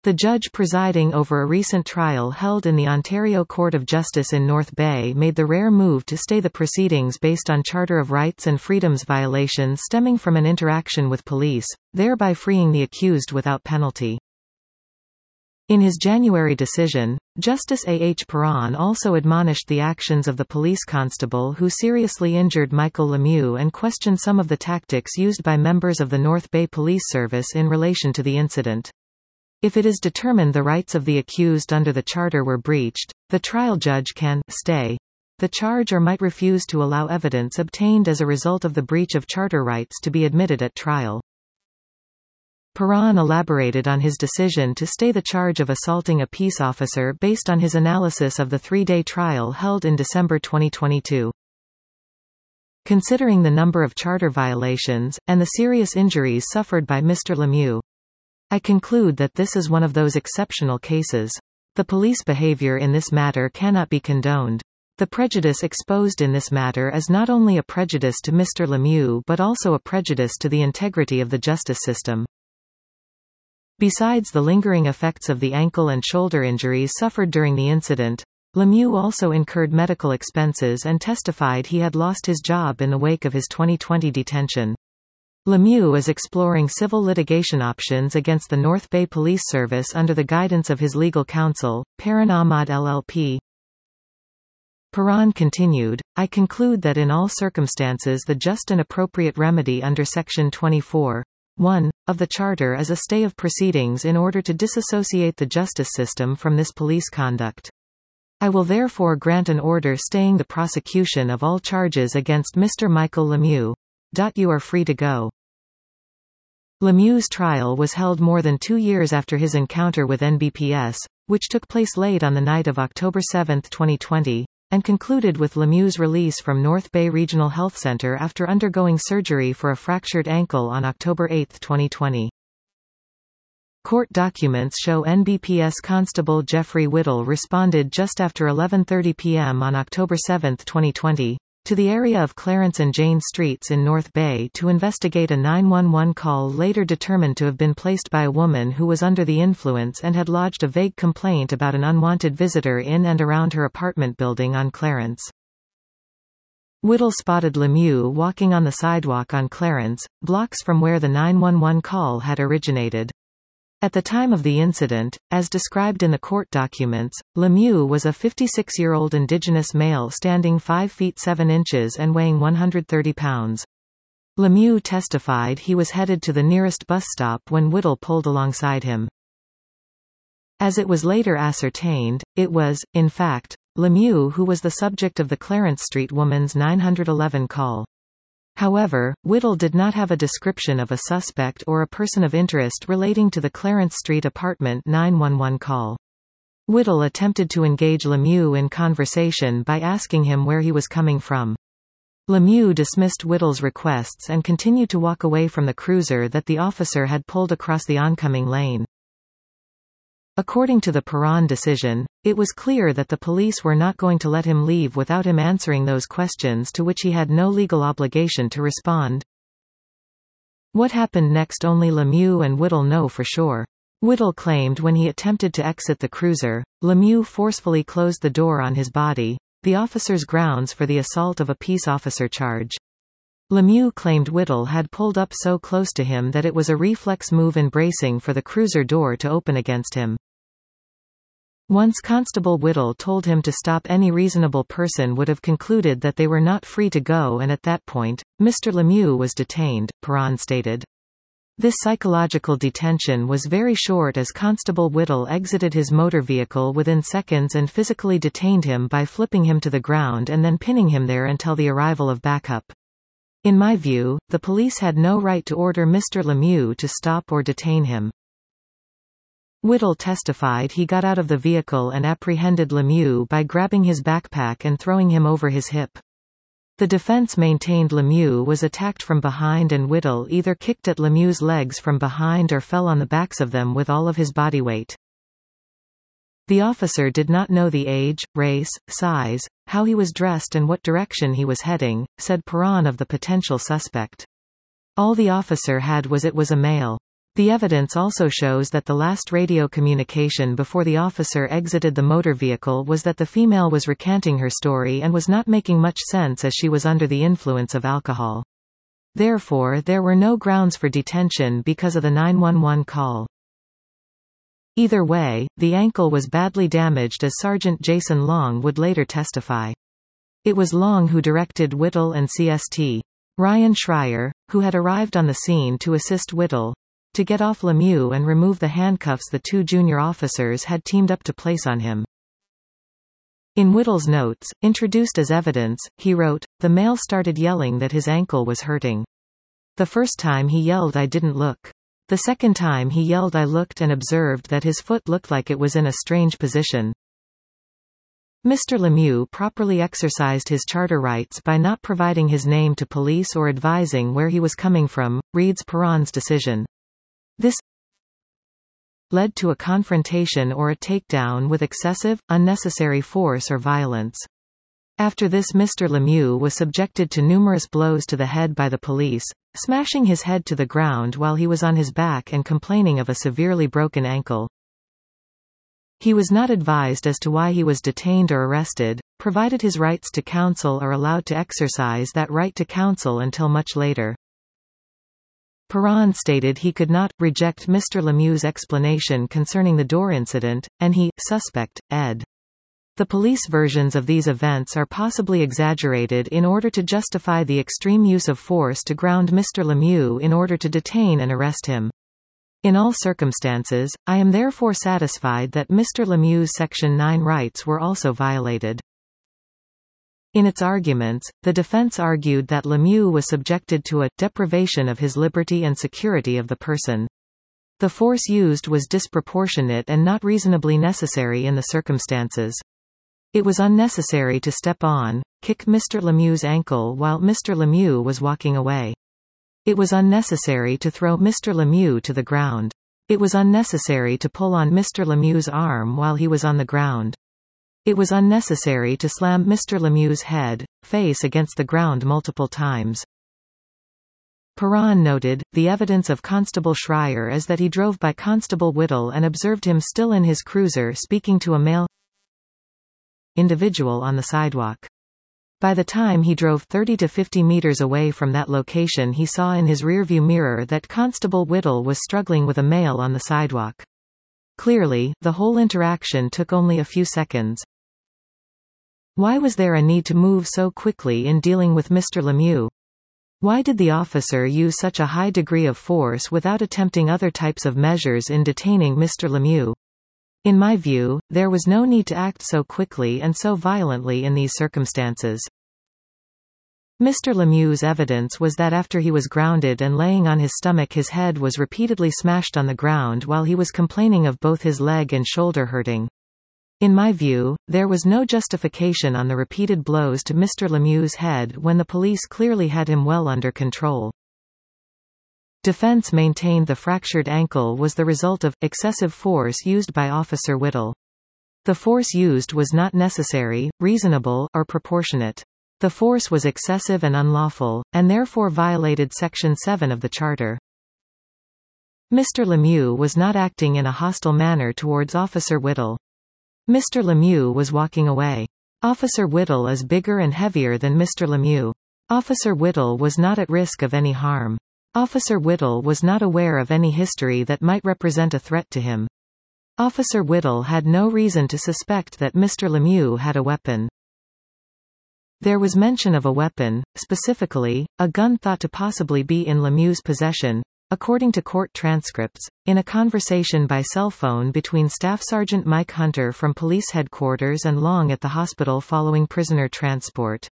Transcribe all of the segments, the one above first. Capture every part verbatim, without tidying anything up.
The judge presiding over a recent trial held in the Ontario Court of Justice in North Bay made the rare move to stay the proceedings based on Charter of Rights and Freedoms violations stemming from an interaction with police, thereby freeing the accused without penalty. In his January decision, Justice A. H. Perron also admonished the actions of the police constable who seriously injured Michael Lemieux and questioned some of the tactics used by members of the North Bay Police Service in relation to the incident. If it is determined the rights of the accused under the charter were breached, the trial judge can stay the charge or might refuse to allow evidence obtained as a result of the breach of charter rights to be admitted at trial. Perron elaborated on his decision to stay the charge of assaulting a peace officer based on his analysis of the three-day trial held in December twenty twenty-two. Considering the number of charter violations, and the serious injuries suffered by Mister Lemieux, I conclude that this is one of those exceptional cases. The police behavior in this matter cannot be condoned. The prejudice exposed in this matter is not only a prejudice to Mister Lemieux but also a prejudice to the integrity of the justice system. Besides the lingering effects of the ankle and shoulder injuries suffered during the incident, Lemieux also incurred medical expenses and testified he had lost his job in the wake of his twenty twenty detention. Lemieux is exploring civil litigation options against the North Bay Police Service under the guidance of his legal counsel, Perron Ahmad L L P. Perron continued, I conclude that in all circumstances the just and appropriate remedy under Section twenty-four point one of the Charter is a stay of proceedings in order to disassociate the justice system from this police conduct. I will therefore grant an order staying the prosecution of all charges against Mister Michael Lemieux. You are free to go. Lemieux's trial was held more than two years after his encounter with N B P S, which took place late on the night of October seventh twenty twenty, and concluded with Lemieux's release from North Bay Regional Health Center after undergoing surgery for a fractured ankle on October eighth twenty twenty. Court documents show N B P S Constable Jeffrey Whittle responded just after eleven thirty p m on October seventh twenty twenty, to the area of Clarence and Jane Streets in North Bay to investigate a nine one one call later determined to have been placed by a woman who was under the influence and had lodged a vague complaint about an unwanted visitor in and around her apartment building on Clarence. Whittle spotted Lemieux walking on the sidewalk on Clarence, blocks from where the nine one one call had originated. At the time of the incident, as described in the court documents, Lemieux was a fifty-six-year-old Indigenous male standing five feet seven inches and weighing one hundred thirty pounds. Lemieux testified he was headed to the nearest bus stop when Whittle pulled alongside him. As it was later ascertained, it was, in fact, Lemieux who was the subject of the Clarence Street woman's nine one one call. However, Whittle did not have a description of a suspect or a person of interest relating to the Clarence Street apartment nine one one call. Whittle attempted to engage Lemieux in conversation by asking him where he was coming from. Lemieux dismissed Whittle's requests and continued to walk away from the cruiser that the officer had pulled across the oncoming lane. According to the Perron decision, it was clear that the police were not going to let him leave without him answering those questions to which he had no legal obligation to respond. What happened next only Lemieux and Whittle know for sure. Whittle claimed when he attempted to exit the cruiser, Lemieux forcefully closed the door on his body, the officer's grounds for the assault of a peace officer charge. Lemieux claimed Whittle had pulled up so close to him that it was a reflex move in bracing for the cruiser door to open against him. Once Constable Whittle told him to stop, any reasonable person would have concluded that they were not free to go, and at that point, Mister Lemieux was detained, Perron stated. This psychological detention was very short as Constable Whittle exited his motor vehicle within seconds and physically detained him by flipping him to the ground and then pinning him there until the arrival of backup. In my view, the police had no right to order Mister Lemieux to stop or detain him. Whittle testified he got out of the vehicle and apprehended Lemieux by grabbing his backpack and throwing him over his hip. The defense maintained Lemieux was attacked from behind and Whittle either kicked at Lemieux's legs from behind or fell on the backs of them with all of his body weight. The officer did not know the age, race, size, how he was dressed and what direction he was heading, said Perron of the potential suspect. All the officer had was it was a male. The evidence also shows that the last radio communication before the officer exited the motor vehicle was that the female was recanting her story and was not making much sense as she was under the influence of alcohol. Therefore, there were no grounds for detention because of the nine one one call. Either way, the ankle was badly damaged, as Sergeant Jason Long would later testify. It was Long who directed Whittle and C S T Ryan Schreier, who had arrived on the scene to assist Whittle, to get off Lemieux and remove the handcuffs the two junior officers had teamed up to place on him. In Whittle's notes, introduced as evidence, he wrote, "The male started yelling that his ankle was hurting. The first time he yelled I didn't look. The second time he yelled I looked and observed that his foot looked like it was in a strange position." Mister Lemieux properly exercised his charter rights by not providing his name to police or advising where he was coming from, reads Perron's decision. This led to a confrontation or a takedown with excessive, unnecessary force or violence. After this, Mister Lemieux was subjected to numerous blows to the head by the police, smashing his head to the ground while he was on his back and complaining of a severely broken ankle. He was not advised as to why he was detained or arrested, provided his rights to counsel or allowed to exercise that right to counsel until much later. Perron stated he could not reject Mister Lemieux's explanation concerning the door incident, and he suspect ed. The police versions of these events are possibly exaggerated in order to justify the extreme use of force to ground Mister Lemieux in order to detain and arrest him. In all circumstances, I am therefore satisfied that Mister Lemieux's Section nine rights were also violated. In its arguments, the defense argued that Lemieux was subjected to a deprivation of his liberty and security of the person. The force used was disproportionate and not reasonably necessary in the circumstances. It was unnecessary to step on, kick Mister Lemieux's ankle while Mister Lemieux was walking away. It was unnecessary to throw Mister Lemieux to the ground. It was unnecessary to pull on Mister Lemieux's arm while he was on the ground. It was unnecessary to slam Mister Lemieux's head, face against the ground multiple times. Perron noted, the evidence of Constable Schreier is that he drove by Constable Whittle and observed him still in his cruiser speaking to a male individual on the sidewalk. By the time he drove thirty to fifty meters away from that location, he saw in his rearview mirror that Constable Whittle was struggling with a male on the sidewalk. Clearly, the whole interaction took only a few seconds. Why was there a need to move so quickly in dealing with Mister Lemieux? Why did the officer use such a high degree of force without attempting other types of measures in detaining Mister Lemieux? In my view, there was no need to act so quickly and so violently in these circumstances. Mister Lemieux's evidence was that after he was grounded and laying on his stomach, his head was repeatedly smashed on the ground while he was complaining of both his leg and shoulder hurting. In my view, there was no justification on the repeated blows to Mister Lemieux's head when the police clearly had him well under control. Defense maintained the fractured ankle was the result of excessive force used by Officer Whittle. The force used was not necessary, reasonable, or proportionate. The force was excessive and unlawful, and therefore violated Section seven of the Charter. Mister Lemieux was not acting in a hostile manner towards Officer Whittle. Mister Lemieux was walking away. Officer Whittle is bigger and heavier than Mister Lemieux. Officer Whittle was not at risk of any harm. Officer Whittle was not aware of any history that might represent a threat to him. Officer Whittle had no reason to suspect that Mister Lemieux had a weapon. There was mention of a weapon, specifically, a gun thought to possibly be in Lemieux's possession, according to court transcripts, in a conversation by cell phone between Staff Sergeant Mike Hunter from police headquarters and Long at the hospital following prisoner transport.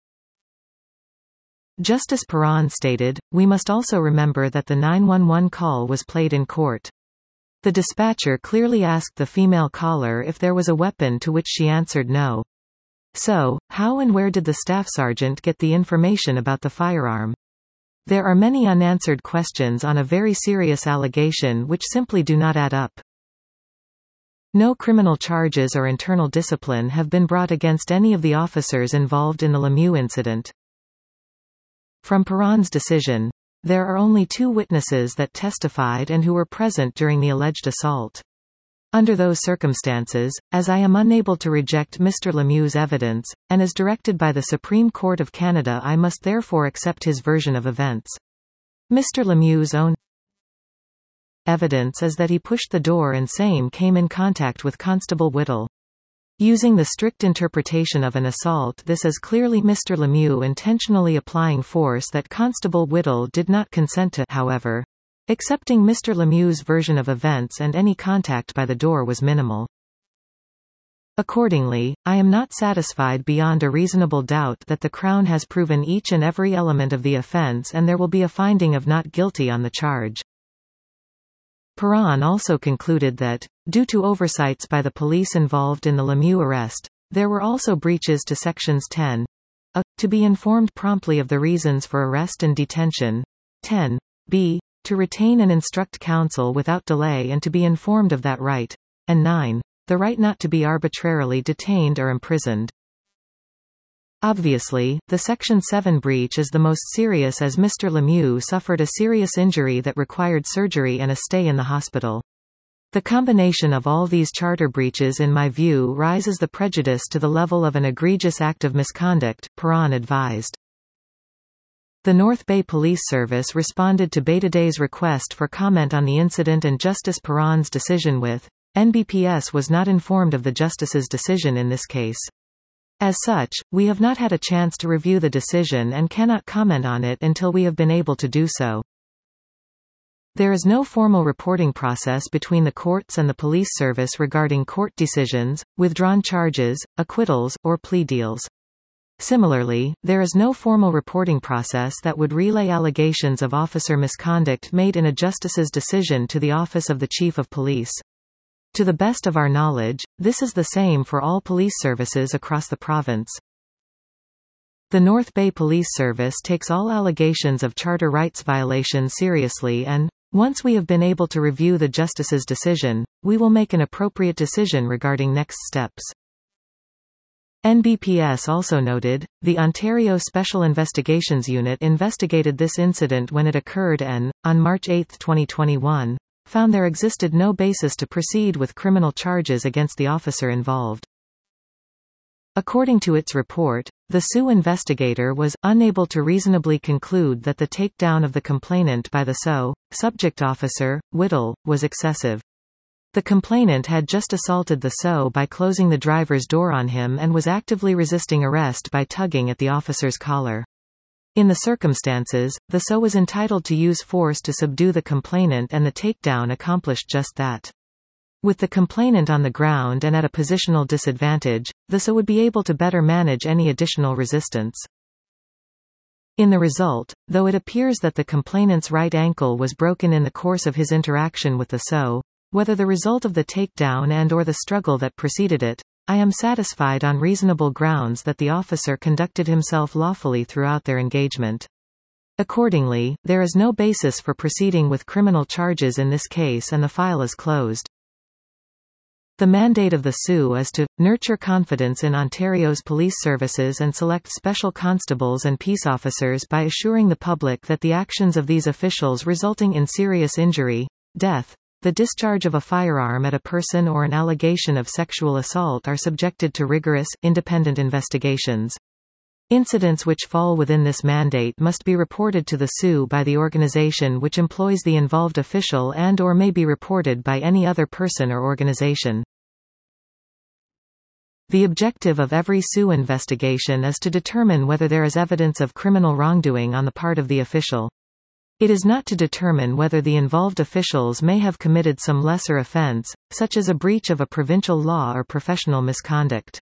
Justice Perron stated, "We must also remember that the nine one one call was played in court. The dispatcher clearly asked the female caller if there was a weapon, to which she answered no. So, how and where did the staff sergeant get the information about the firearm? There are many unanswered questions on a very serious allegation which simply do not add up." No criminal charges or internal discipline have been brought against any of the officers involved in the Lemieux incident. From Perron's decision, there are only two witnesses that testified and who were present during the alleged assault. Under those circumstances, as I am unable to reject Mister Lemieux's evidence, and as directed by the Supreme Court of Canada, I must therefore accept his version of events. Mister Lemieux's own evidence is that he pushed the door and same came in contact with Constable Whittle. Using the strict interpretation of an assault, this is clearly Mister Lemieux intentionally applying force that Constable Whittle did not consent to. However, accepting Mister Lemieux's version of events, and any contact by the door was minimal. Accordingly, I am not satisfied beyond a reasonable doubt that the Crown has proven each and every element of the offence, and there will be a finding of not guilty on the charge. Perron also concluded that, due to oversights by the police involved in the Lemieux arrest, there were also breaches to sections ten a. to be informed promptly of the reasons for arrest and detention, ten b. to retain and instruct counsel without delay and to be informed of that right, and nine. the right not to be arbitrarily detained or imprisoned. Obviously, the Section seven breach is the most serious, as Mister Lemieux suffered a serious injury that required surgery and a stay in the hospital. The combination of all these charter breaches in my view rises the prejudice to the level of an egregious act of misconduct, Perron advised. The North Bay Police Service responded to Betaday's request for comment on the incident and Justice Perron's decision with, N B P S was not informed of the Justice's decision in this case. As such, we have not had a chance to review the decision and cannot comment on it until we have been able to do so. There is no formal reporting process between the courts and the police service regarding court decisions, withdrawn charges, acquittals, or plea deals. Similarly, there is no formal reporting process that would relay allegations of officer misconduct made in a justice's decision to the Office of the Chief of Police. To the best of our knowledge, this is the same for all police services across the province. The North Bay Police Service takes all allegations of charter rights violations seriously and, once we have been able to review the Justice's decision, we will make an appropriate decision regarding next steps. N B P S also noted, the Ontario Special Investigations Unit investigated this incident when it occurred and, on March eighth twenty twenty-one, found there existed no basis to proceed with criminal charges against the officer involved. According to its report, the S U investigator was unable to reasonably conclude that the takedown of the complainant by the S O, subject officer, Whittle, was excessive. The complainant had just assaulted the S O by closing the driver's door on him and was actively resisting arrest by tugging at the officer's collar. In the circumstances, the S O was entitled to use force to subdue the complainant, and the takedown accomplished just that. With the complainant on the ground and at a positional disadvantage, the S O would be able to better manage any additional resistance. In the result, though it appears that the complainant's right ankle was broken in the course of his interaction with the S O, whether the result of the takedown and or the struggle that preceded it, I am satisfied on reasonable grounds that the officer conducted himself lawfully throughout their engagement. Accordingly, there is no basis for proceeding with criminal charges in this case and the file is closed. The mandate of the S U is to nurture confidence in Ontario's police services and select special constables and peace officers by assuring the public that the actions of these officials resulting in serious injury, death, the discharge of a firearm at a person or an allegation of sexual assault are subjected to rigorous, independent investigations. Incidents which fall within this mandate must be reported to the S U by the organization which employs the involved official and or may be reported by any other person or organization. The objective of every S U investigation is to determine whether there is evidence of criminal wrongdoing on the part of the official. It is not to determine whether the involved officials may have committed some lesser offense, such as a breach of a provincial law or professional misconduct.